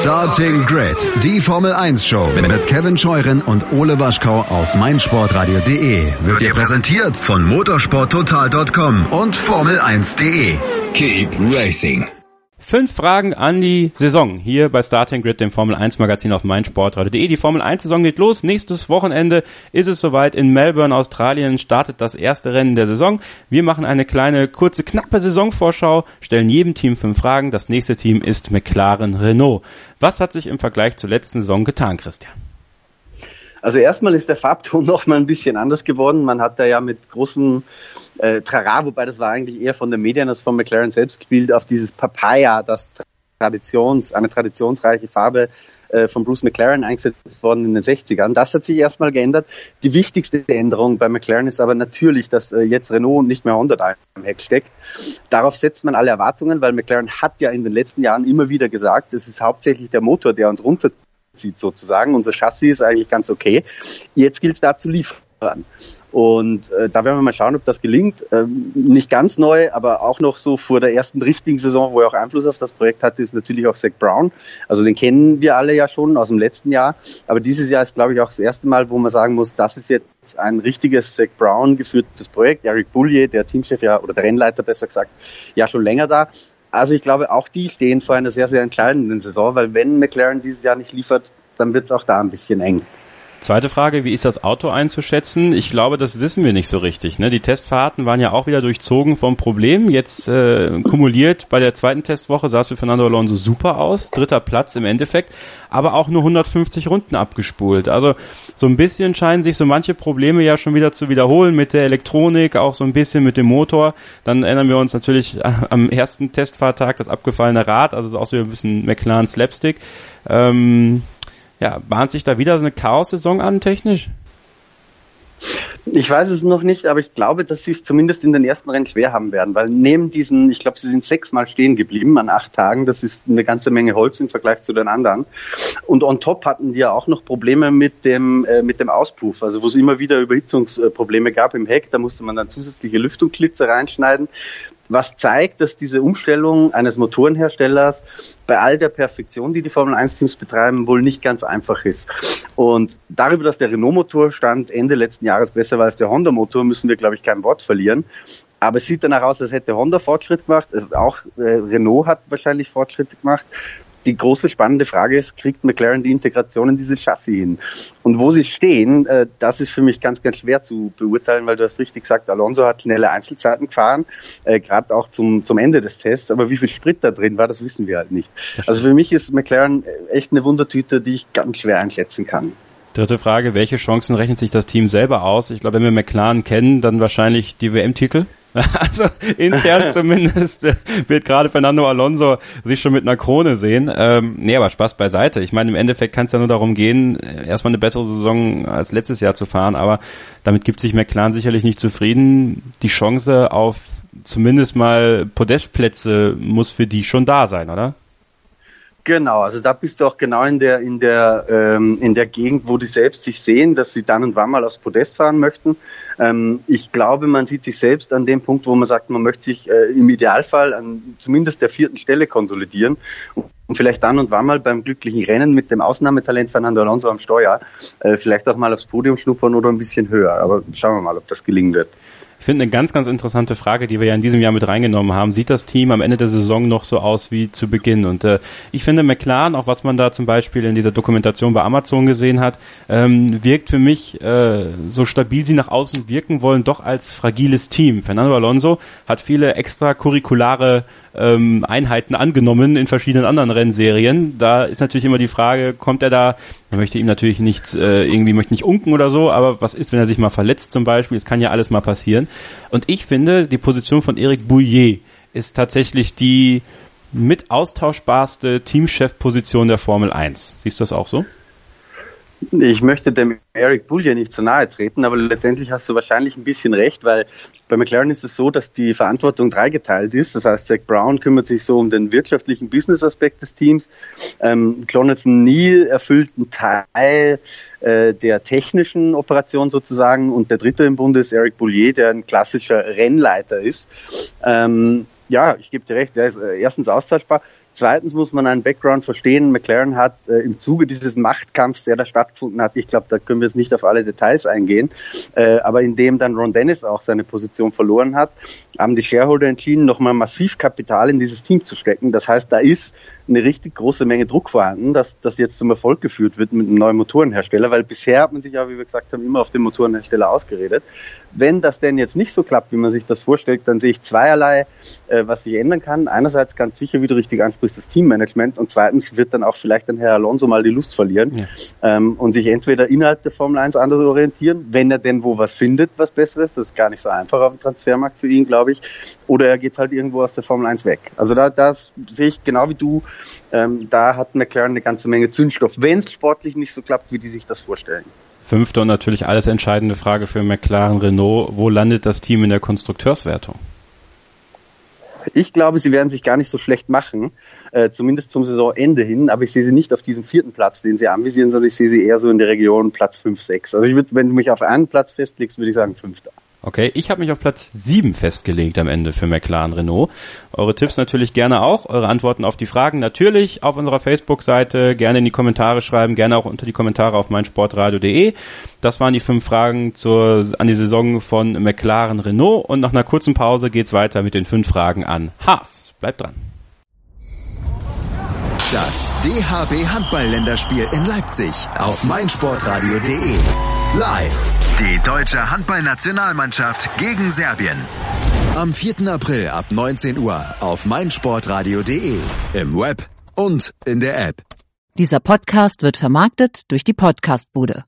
Starting Grid, die Formel 1 Show mit Kevin Scheuren und Ole Waschkau auf meinsportradio.de wird dir präsentiert von motorsporttotal.com und Formel1.de. Keep racing. 5 Fragen an die Saison hier bei Starting Grid, dem Formel 1 Magazin auf meinsportradio.de. Die Formel 1 Saison geht los. Nächstes Wochenende ist es soweit. In Melbourne, Australien startet das erste Rennen der Saison. Wir machen eine kleine, kurze, knappe Saisonvorschau, stellen jedem Team 5 Fragen. Das nächste Team ist McLaren Renault. Was hat sich im Vergleich zur letzten Saison getan, Christian? Also erstmal ist der Farbton noch mal ein bisschen anders geworden. Man hat da ja mit großem Trara, wobei das war eigentlich eher von den Medien als von McLaren selbst gespielt, auf dieses Papaya, das eine traditionsreiche Farbe von Bruce McLaren eingesetzt worden in den 60ern. Das hat sich erstmal geändert. Die wichtigste Änderung bei McLaren ist aber natürlich, dass jetzt Renault und nicht mehr Honda da im Heck steckt. Darauf setzt man alle Erwartungen, weil McLaren hat ja in den letzten Jahren immer wieder gesagt, es ist hauptsächlich der Motor, der uns runterzieht sozusagen. Unser Chassis ist eigentlich ganz okay. Jetzt gilt es da zu liefern. Und da werden wir mal schauen, ob das gelingt. Nicht ganz neu, aber auch noch so vor der ersten richtigen Saison, wo er auch Einfluss auf das Projekt hatte, ist natürlich auch Zak Brown. Also den kennen wir alle ja schon aus dem letzten Jahr. Aber dieses Jahr ist, glaube ich, auch das erste Mal, wo man sagen muss, das ist jetzt ein richtiges Zak Brown geführtes Projekt. Eric Boullier, der Teamchef ja, oder der Rennleiter besser gesagt, ja schon länger da. Also ich glaube, auch die stehen vor einer sehr, sehr entscheidenden Saison, weil wenn McLaren dieses Jahr nicht liefert, dann wird es auch da ein bisschen eng. Zweite Frage, wie ist das Auto einzuschätzen? Ich glaube, das wissen wir nicht so richtig. Ne? Die Testfahrten waren ja auch wieder durchzogen vom Problem. Jetzt kumuliert bei der zweiten Testwoche sah es für Fernando Alonso super aus. 3. Platz im Endeffekt, aber auch nur 150 Runden abgespult. Also so ein bisschen scheinen sich so manche Probleme ja schon wieder zu wiederholen mit der Elektronik, auch so ein bisschen mit dem Motor. Dann erinnern wir uns natürlich am ersten Testfahrtag das abgefallene Rad, also auch so ein bisschen McLaren Slapstick. Ja, bahnt sich da wieder so eine Chaos-Saison an, technisch? Ich weiß es noch nicht, aber ich glaube, dass sie es zumindest in den ersten Rennen schwer haben werden, weil neben diesen, ich glaube, sie sind 6-mal stehen geblieben an 8 Tagen, das ist eine ganze Menge Holz im Vergleich zu den anderen. Und on top hatten die ja auch noch Probleme mit dem Auspuff, also wo es immer wieder Überhitzungsprobleme gab im Heck, da musste man dann zusätzliche Lüftungsklitze reinschneiden. Was zeigt, dass diese Umstellung eines Motorenherstellers bei all der Perfektion, die die Formel-1-Teams betreiben, wohl nicht ganz einfach ist. Und darüber, dass der Renault-Motor Stand Ende letzten Jahres besser war als der Honda-Motor, müssen wir, glaube ich, kein Wort verlieren. Aber es sieht danach aus, als hätte Honda Fortschritt gemacht. Renault hat wahrscheinlich Fortschritte gemacht. Die große spannende Frage ist, kriegt McLaren die Integration in dieses Chassis hin? Und wo sie stehen, das ist für mich ganz, ganz schwer zu beurteilen, weil du hast richtig gesagt, Alonso hat schnelle Einzelzeiten gefahren, gerade auch zum Ende des Tests, aber wie viel Sprit da drin war, das wissen wir halt nicht. Also für mich ist McLaren echt eine Wundertüte, die ich ganz schwer einschätzen kann. Dritte Frage, welche Chancen rechnet sich das Team selber aus? Ich glaube, wenn wir McLaren kennen, dann wahrscheinlich die WM-Titel. Also intern zumindest wird gerade Fernando Alonso sich schon mit einer Krone sehen. Aber Spaß beiseite. Ich meine, im Endeffekt kann es ja nur darum gehen, erstmal eine bessere Saison als letztes Jahr zu fahren, aber damit gibt sich McLaren sicherlich nicht zufrieden. Die Chance auf zumindest mal Podestplätze muss für die schon da sein, oder? Genau, also da bist du auch genau in der Gegend, wo die selbst sich sehen, dass sie dann und wann mal aufs Podest fahren möchten. Ich glaube, man sieht sich selbst an dem Punkt, wo man sagt, man möchte sich im Idealfall an zumindest der 4. Stelle konsolidieren und vielleicht dann und wann mal beim glücklichen Rennen mit dem Ausnahmetalent Fernando Alonso am Steuer vielleicht auch mal aufs Podium schnuppern oder ein bisschen höher. Aber schauen wir mal, ob das gelingen wird. Ich finde eine ganz, ganz interessante Frage, die wir ja in diesem Jahr mit reingenommen haben. Sieht das Team am Ende der Saison noch so aus wie zu Beginn? Und ich finde McLaren, auch was man da zum Beispiel in dieser Dokumentation bei Amazon gesehen hat, wirkt für mich, so stabil sie nach außen wirken wollen, doch als fragiles Team. Fernando Alonso hat viele extracurriculare Einheiten angenommen in verschiedenen anderen Rennserien. Da ist natürlich immer die Frage, kommt er da, man möchte ihm natürlich nichts, möchte nicht unken oder so, aber was ist, wenn er sich mal verletzt zum Beispiel? Es kann ja alles mal passieren. Und ich finde, die Position von Eric Boullier ist tatsächlich die mit austauschbarste Teamchef-Position der Formel 1. Siehst du das auch so? Ich möchte dem Eric Boullier nicht zu nahe treten, aber letztendlich hast du wahrscheinlich ein bisschen recht, weil bei McLaren ist es so, dass die Verantwortung dreigeteilt ist. Das heißt, Zak Brown kümmert sich so um den wirtschaftlichen Business-Aspekt des Teams. Jonathan Neal erfüllt einen Teil der technischen Operation sozusagen und der dritte im Bunde ist Eric Boullier, der ein klassischer Rennleiter ist. Ja, ich gebe dir recht, er ist erstens austauschbar. Zweitens muss man einen Background verstehen. McLaren hat im Zuge dieses Machtkampfs, der da stattgefunden hat, ich glaube, da können wir jetzt nicht auf alle Details eingehen, aber in dem dann Ron Dennis auch seine Position verloren hat, haben die Shareholder entschieden, nochmal massiv Kapital in dieses Team zu stecken. Das heißt, da ist eine richtig große Menge Druck vorhanden, dass das jetzt zum Erfolg geführt wird mit einem neuen Motorenhersteller, weil bisher hat man sich ja, wie wir gesagt haben, immer auf den Motorenhersteller ausgeredet. Wenn das denn jetzt nicht so klappt, wie man sich das vorstellt, dann sehe ich zweierlei, was sich ändern kann. Einerseits ganz sicher, wie du richtig ansprichst, das Teammanagement, und zweitens wird dann auch vielleicht ein Herr Alonso mal die Lust verlieren und sich entweder innerhalb der Formel 1 anders orientieren, wenn er denn wo was findet, was Besseres, das ist gar nicht so einfach auf dem Transfermarkt für ihn, glaube ich, oder er geht halt irgendwo aus der Formel 1 weg. Also da sehe ich genau wie du, da hat McLaren eine ganze Menge Zündstoff, wenn es sportlich nicht so klappt, wie die sich das vorstellen. Fünfte und natürlich alles entscheidende Frage für McLaren Renault. Wo landet das Team in der Konstrukteurswertung? Ich glaube, sie werden sich gar nicht so schlecht machen, zumindest zum Saisonende hin, aber ich sehe sie nicht auf diesem 4. Platz, den sie anvisieren, sondern ich sehe sie eher so in der Region Platz 5, 6. Also wenn du mich auf einen Platz festlegst, würde ich sagen 5. Okay, ich habe mich auf Platz 7 festgelegt am Ende für McLaren Renault. Eure Tipps natürlich gerne auch, eure Antworten auf die Fragen natürlich auf unserer Facebook-Seite, gerne in die Kommentare schreiben, gerne auch unter die Kommentare auf meinsportradio.de. Das waren die 5 Fragen an die Saison von McLaren Renault, und nach einer kurzen Pause geht's weiter mit den 5 Fragen an Haas. Bleibt dran. Das DHB Handball-Länderspiel in Leipzig auf meinsportradio.de. Live. Die deutsche Handballnationalmannschaft gegen Serbien. Am 4. April ab 19 Uhr auf meinsportradio.de. Im Web und in der App. Dieser Podcast wird vermarktet durch die Podcastbude.